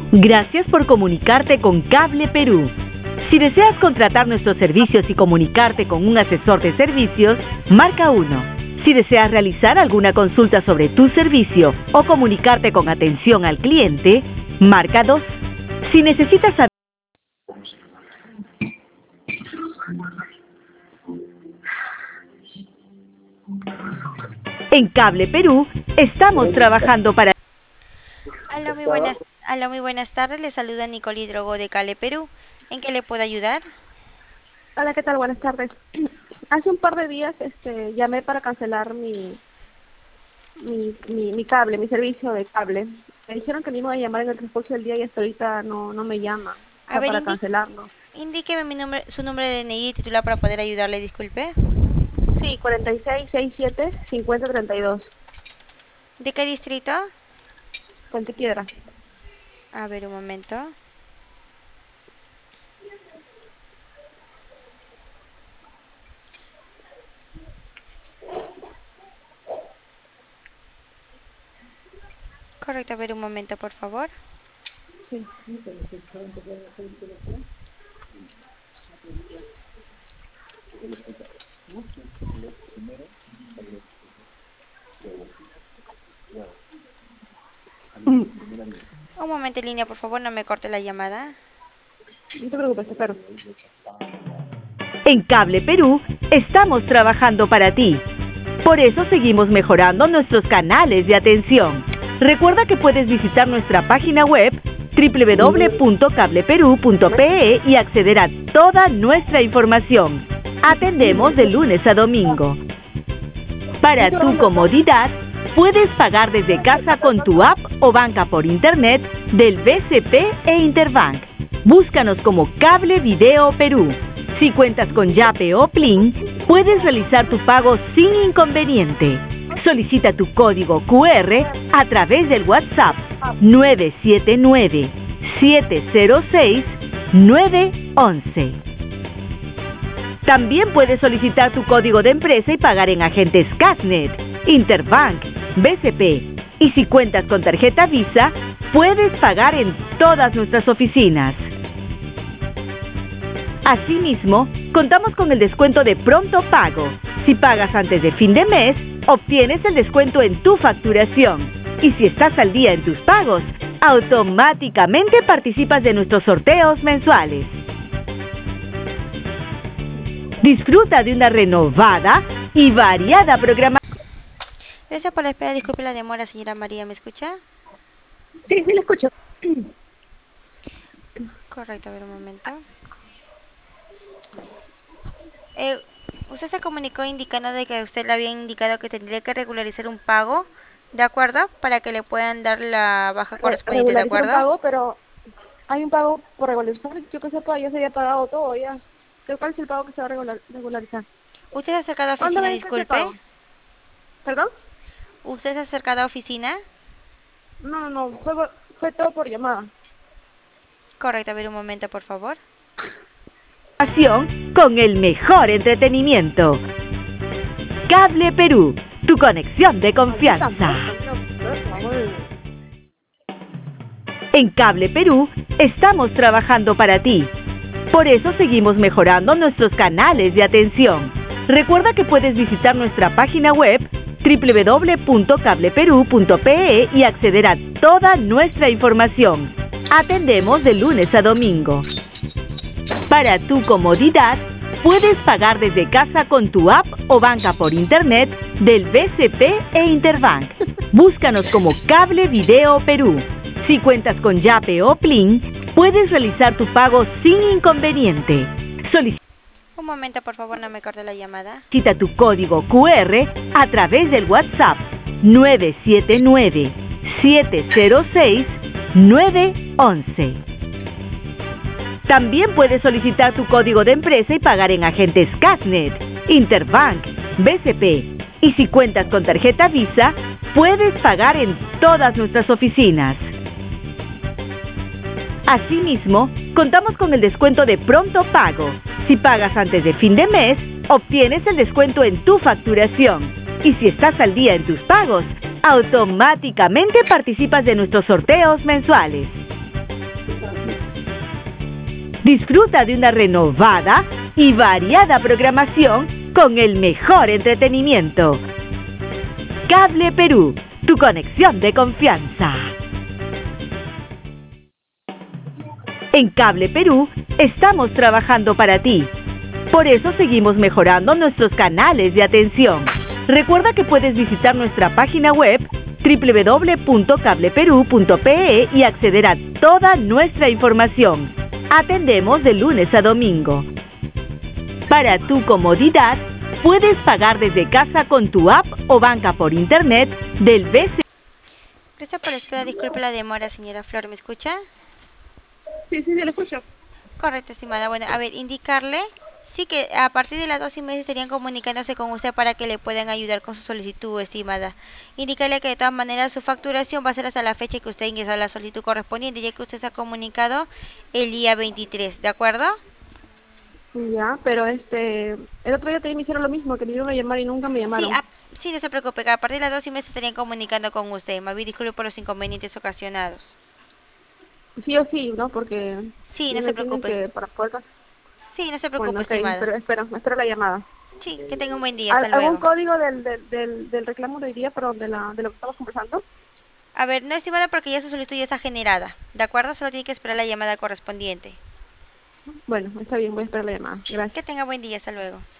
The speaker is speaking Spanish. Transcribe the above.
Gracias por comunicarte con Cable Perú. Si deseas contratar nuestros servicios y comunicarte con un asesor de servicios, marca 1. Si deseas realizar alguna consulta sobre tu servicio o comunicarte con atención al cliente, marca 2. Si necesitas saber... En Cable Perú estamos trabajando para... Aló, muy buenas tardes. Le saluda Nicole Hidrogo de Cable Perú. ¿En qué le puedo ayudar? Hola, ¿qué tal? Buenas tardes. Hace un par de días llamé para cancelar mi cable, mi servicio de cable. Me dijeron que me iban a llamar en el transcurso del día y hasta ahorita no me llama para cancelarlo. Indíqueme su nombre de DNI y titular para poder ayudarle, disculpe. Sí, 4667-5032. ¿De qué distrito? Puente Piedra. A ver, un momento. Correcto, a ver, un momento, por favor. Sí. Un momento en línea, por favor, no me corte la llamada. No te preocupes, espero. En Cable Perú estamos trabajando para ti. Por eso seguimos mejorando nuestros canales de atención. Recuerda que puedes visitar nuestra página web www.cableperú.pe y acceder a toda nuestra información. Atendemos de lunes a domingo. Para tu comodidad, puedes pagar desde casa con tu app o banca por internet del BCP e Interbank. Búscanos como Cable Video Perú. Si cuentas con Yape o Plin, puedes realizar tu pago sin inconveniente. Solicita tu código QR a través del WhatsApp 979-706-911. También puedes solicitar tu código de empresa y pagar en agentes Casnet, Interbank, BCP. Y si cuentas con tarjeta Visa, puedes pagar en todas nuestras oficinas. Asimismo, contamos con el descuento de pronto pago. Si pagas antes de fin de mes, obtienes el descuento en tu facturación. Y si estás al día en tus pagos, automáticamente participas de nuestros sorteos mensuales. Disfruta de una renovada y variada programación. Gracias por la espera. Disculpe la demora, señora María. ¿Me escucha? Sí, le escucho. Correcto, a ver un momento. Usted se comunicó indicando de que usted le había indicado que tendría que regularizar un pago, ¿de acuerdo? Para que le puedan dar la baja correspondiente, ¿de acuerdo? Un pago, pero hay un pago por regularizar. Yo que sepa, ya se había pagado todo ya. ¿Cuál es el pago que se va a regularizar? ¿Usted se ha acercado a oficina, disculpe? ¿Perdón? ¿Usted se ha acercado a oficina? No, fue todo por llamada. Correcto, a ver un momento, por favor. Con el mejor entretenimiento. Cable Perú, tu conexión de confianza. En Cable Perú estamos trabajando para ti. Por eso seguimos mejorando nuestros canales de atención. Recuerda que puedes visitar nuestra página web www.cableperú.pe y acceder a toda nuestra información. Atendemos de lunes a domingo. Para tu comodidad, puedes pagar desde casa con tu app o banca por internet del BCP e Interbank. Búscanos como Cable Video Perú. Si cuentas con Yape o Plin, puedes realizar tu pago sin inconveniente. Un momento, por favor, no me corte la llamada. Solicita tu código QR a través del WhatsApp 979-706-911. También puedes solicitar tu código de empresa y pagar en agentes Casnet, Interbank, BCP. Y si cuentas con tarjeta Visa, puedes pagar en todas nuestras oficinas. Asimismo, contamos con el descuento de pronto pago. Si pagas antes de fin de mes, obtienes el descuento en tu facturación. Y si estás al día en tus pagos, automáticamente participas de nuestros sorteos mensuales. Disfruta de una renovada y variada programación con el mejor entretenimiento. Cable Perú, tu conexión de confianza. En Cable Perú estamos trabajando para ti. Por eso seguimos mejorando nuestros canales de atención. Recuerda que puedes visitar nuestra página web www.cableperú.pe y acceder a toda nuestra información. Atendemos de lunes a domingo. Para tu comodidad, puedes pagar desde casa con tu app o banca por internet del BC. Gracias por la espera, disculpe la demora, señora Flor, ¿me escucha? Sí, sí, le escucho. Correcto, estimada. Bueno, a ver, indicarle, sí que a partir de las 2:30 estarían comunicándose con usted para que le puedan ayudar con su solicitud, estimada. Indicarle que de todas maneras su facturación va a ser hasta la fecha que usted ingresó la solicitud correspondiente, ya que usted se ha comunicado el día 23, ¿de acuerdo? Ya, pero el otro día también me hicieron lo mismo, que me iban a llamar y nunca me llamaron. Sí, no se preocupe, que a partir de las 2:30 se estarían comunicando con usted. Más bien disculpe por los inconvenientes ocasionados. Sí o sí, ¿no? Porque sí, no se preocupe. para poder... Sí, no se preocupe, Bueno, ok, estimada. pero espero la llamada. Sí, que tenga un buen día, hasta ¿Algún luego. código del reclamo de hoy día, perdón, de lo que estamos conversando? A ver, no, estimada, porque ya su solicitud ya está generada, ¿de acuerdo? Solo tiene que esperar la llamada correspondiente. Bueno, está bien, voy a esperar la llamada. Gracias. Que tenga buen día, hasta luego.